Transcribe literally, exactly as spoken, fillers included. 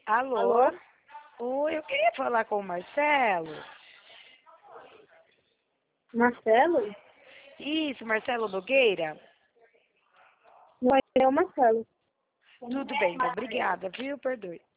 Alô? Alô? Oi, eu queria falar com o Marcelo. Marcelo? Isso, Marcelo Nogueira? Não é o Marcelo. Tudo bem, então, obrigada, viu? Perdoe.